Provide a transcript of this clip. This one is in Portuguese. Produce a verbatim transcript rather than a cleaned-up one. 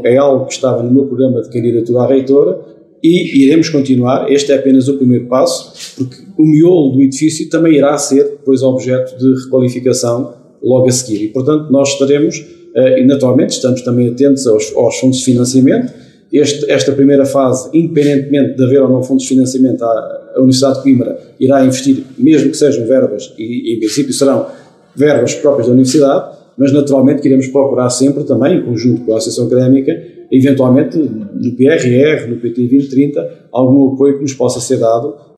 é algo que estava no meu programa de candidatura à reitora e iremos continuar. Este é apenas o primeiro passo, porque o miolo do edifício também irá ser depois objeto de requalificação logo a seguir. E, portanto, nós estaremos, e naturalmente estamos também atentos aos, aos fundos de financiamento. Este, esta primeira fase, independentemente de haver ou não fundos de financiamento, a, a Universidade de Coimbra irá investir, mesmo que sejam verbas, e, e em princípio serão verbas próprias da Universidade, mas naturalmente que iremos procurar sempre também, em conjunto com a Associação Académica, eventualmente no P R R, no P T vinte trinta, algum apoio que nos possa ser dado